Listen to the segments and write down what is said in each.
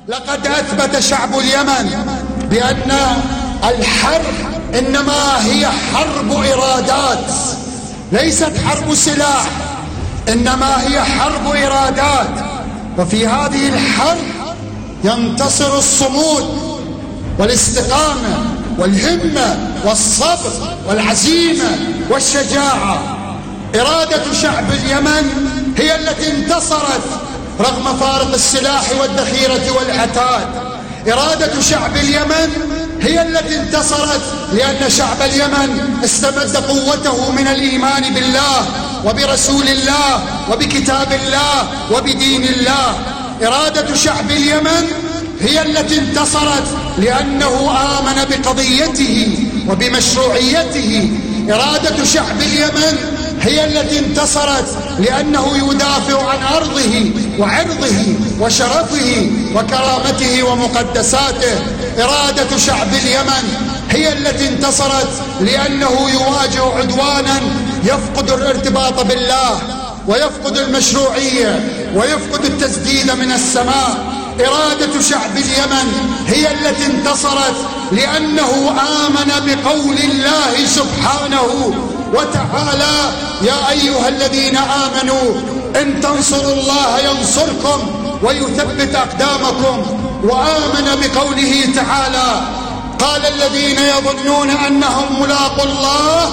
لقد أثبت شعب اليمن بأن الحرب إنما هي حرب إرادات، ليست حرب سلاح، إنما هي حرب إرادات. وفي هذه الحرب ينتصر الصمود والاستقامة والهمة والصبر والعزيمة والشجاعة. إرادة شعب اليمن هي التي انتصرت رغم فارق السلاح والذخيرة والعتاد. إرادة شعب اليمن هي التي انتصرت لأن شعب اليمن استمد قوته من الإيمان بالله وبرسول الله وبكتاب الله وبدين الله. إرادة شعب اليمن هي التي انتصرت لأنه آمن بقضيته وبمشروعيته. إرادة شعب اليمن هي التي انتصرت لأنه يدافع عن أرضه وعرضه وشرفه وكرامته ومقدساته. إرادة شعب اليمن هي التي انتصرت لأنه يواجه عدوانا يفقد الارتباط بالله ويفقد المشروعية ويفقد التسديد من السماء. إرادة شعب اليمن هي التي انتصرت لأنه آمن بقول الله سبحانه وتعالى: يا أيها الذين آمنوا إن تنصروا الله ينصركم ويثبت أقدامكم. وآمن بقوله تعالى: قال الذين يظنون أنهم ملاقوا الله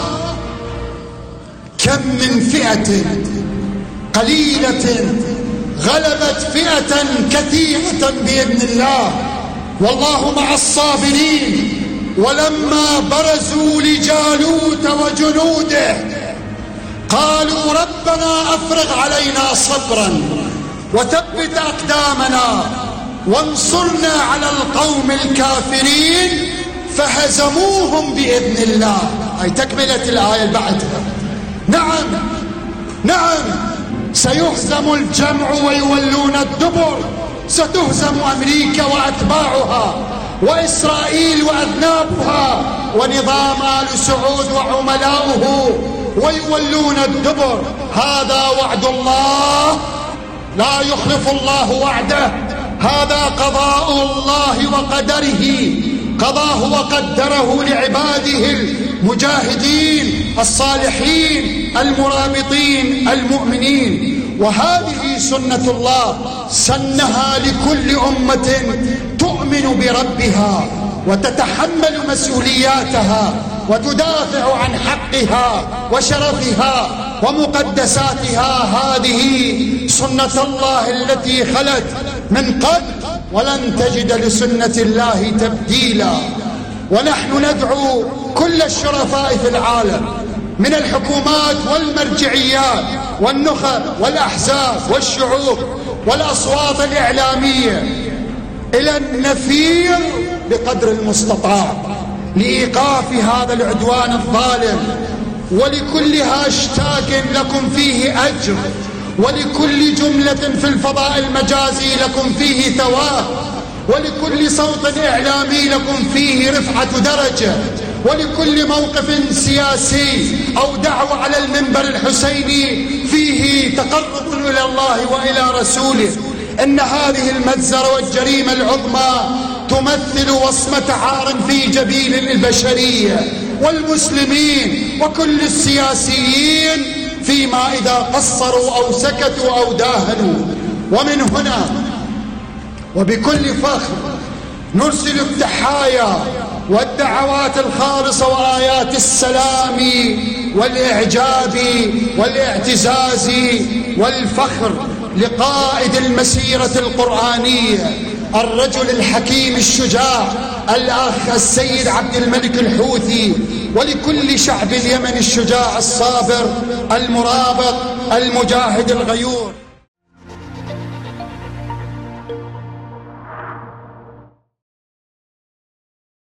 كم من فئة قليلة غلبت فئة كثيرة بإذن الله والله مع الصابرين. ولما برزوا لجالوت وجنوده قالوا ربنا أفرغ علينا صبرا وثبت أقدامنا وانصرنا على القوم الكافرين فهزموهم بإذن الله. أي تكملة الآية بعدها. نعم سيهزم الجمع ويولون الدبر. ستهزم أمريكا وأتباعها وإسرائيل وأذنابها ونظام آل سعود وعملاؤه ويولون الدبر. هذا وعد الله لا يخلف الله وعده. هذا قضاء الله وقدره، قضاه وقدره لعباده المجاهدين الصالحين المرابطين المؤمنين. وهذه سنة الله سنها لكل أمة تؤمن بربها وتتحمل مسؤولياتها وتدافع عن حقها وشرفها ومقدساتها. هذه سنة الله التي خلت من قبل ولن تجد لسنة الله تبديلا. ونحن ندعو كل الشرفاء في العالم من الحكومات والمرجعيات والنخب والأحزاب والشعوب والأصوات الإعلامية إلى النفير بقدر المستطاع لإيقاف هذا العدوان الظالم. ولكل هاشتاج لكم فيه أجر، ولكل جملة في الفضاء المجازي لكم فيه ثواب، ولكل صوت إعلامي لكم فيه رفعة درجة، ولكل موقف سياسي أو دعوة على المنبر الحسيني فيه تقرب إلى الله وإلى رسوله. إن هذه المجزرة والجريمة العظمى تمثل وصمة عار في جبين البشرية والمسلمين وكل السياسيين فيما إذا قصروا أو سكتوا أو داهنوا. ومن هنا وبكل فخر نرسل التحايا والدعوات الخالصة وآيات السلام والإعجاب والاعتزاز والفخر لقائد المسيرة القرآنية الرجل الحكيم الشجاع الأخ السيد عبد الملك الحوثي، ولكل شعب اليمن الشجاع الصابر المرابط المجاهد الغيور.